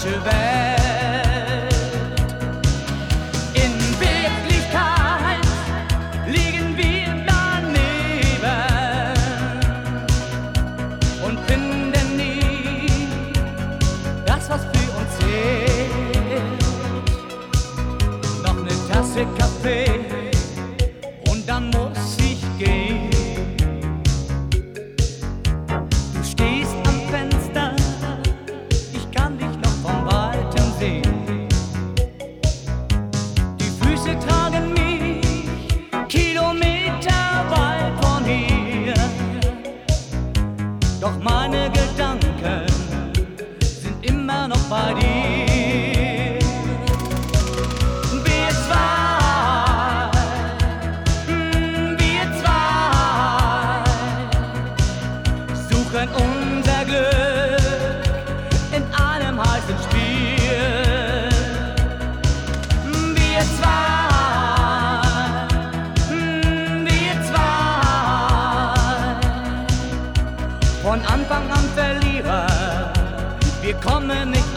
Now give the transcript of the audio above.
deutsche Welt. In Wirklichkeit liegen wir daneben und finden nie das, was für uns zählt. Noch eine Tasse Kaffee und dann muss ich gehen. Du stehst am Fenster, ich kann dich noch von Weitem sehen. Die Füße tragen mich kilometerweit von hier. Doch meine Gedanken sind immer noch bei dir. Unser Glück in einem heißen Spiel. Wir zwei, von Anfang an Verlierer. Wir kommen nicht